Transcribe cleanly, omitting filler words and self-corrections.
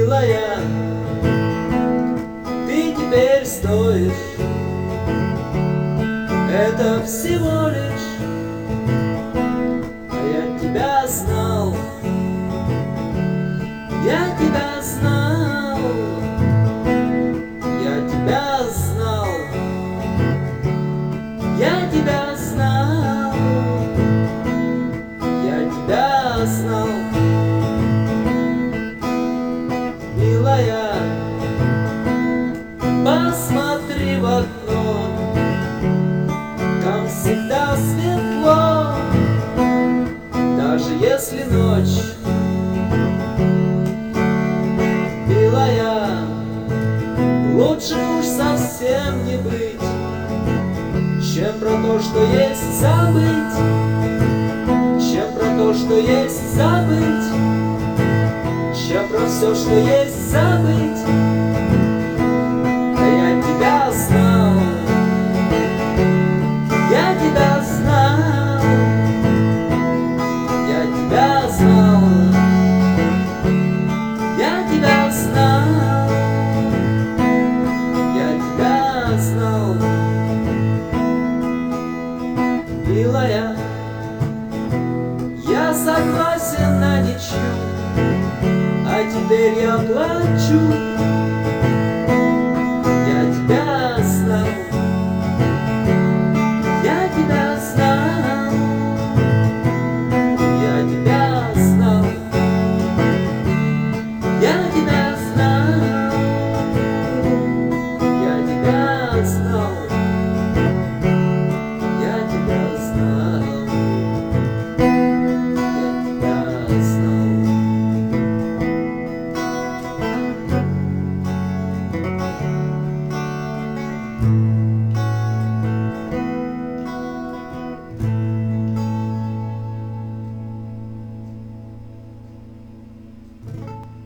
Милая, ты теперь стоишь, это всего лишь, а я тебя знал, я тебя знал, я тебя знал, я тебя знал, я тебя знал. Милая, посмотри в окно, там всегда светло, даже если ночь. Милая, лучше уж совсем не быть, чем про то, что есть, забыть, чем про то, что есть, забыть, чем про все, что есть, забыть. А я тебя знал, я тебя знал, я тебя знал, я тебя знал, я тебя знал. Милая, я согласен на ничью, а теперь я плачу.